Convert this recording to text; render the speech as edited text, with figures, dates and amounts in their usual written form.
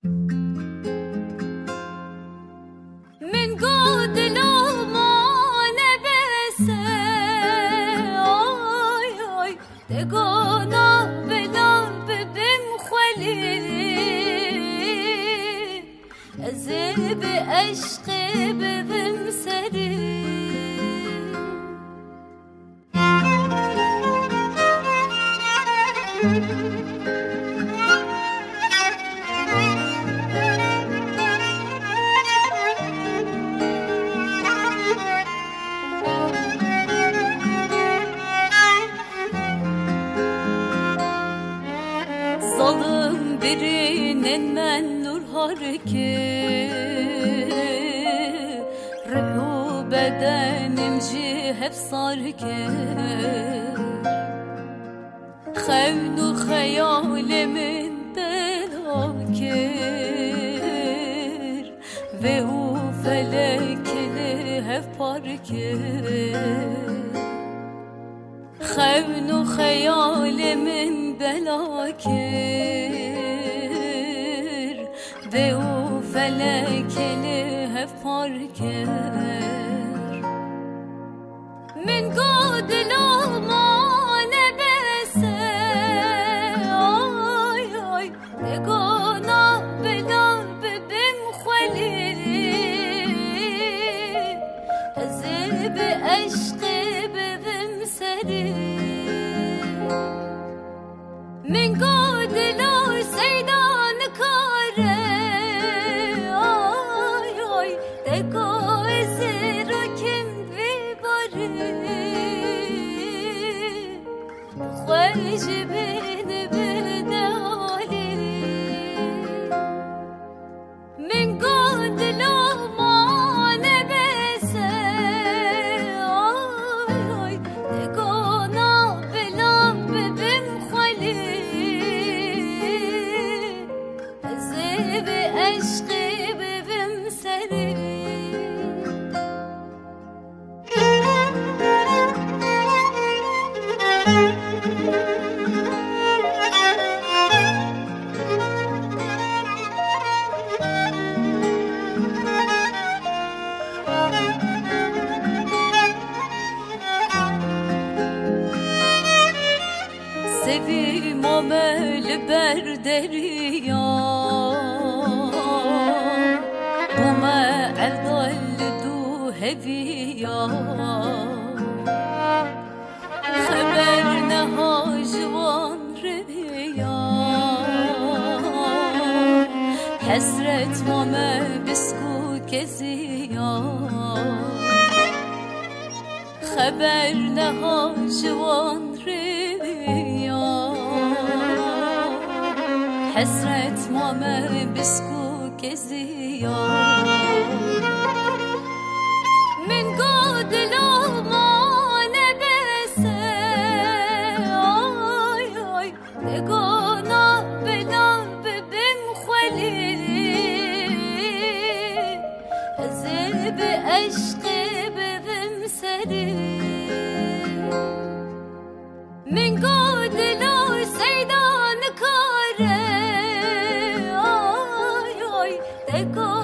من قد لو ما نبسه آی آی دگانا بلا ببم خلیلی از به عشق ببم سری Zalım birinin men nur harki Ruhu bedenim ci hep sarki Xevnu xeyalimin belakir Ve u felekli hep parkir Xevnu xeyalimin belakir Ve u felekli hep parkir Min godlo ma nebese Ay ay Degona bela bebim xwelili Ezib eşqi bebim seri من قد لو سيدان كاره آي آي دكو ازيرو كم بباري خوش بين بردالي من قد لو ما نبسه آي آي دكو نابلا ببم خلي عشقی ببم سری Sevim amel berderiya هویا خبر نها جوان رویا حسرت مامه بسکو کزیا خبر نها جوان رویا حسرت مامه بسکو کزیا من قد لو ما نبسه آي آي دگانا بلا ببم خلیلی ازب عشق ببم سری من قد لو سيدان كاره آي آي دگانا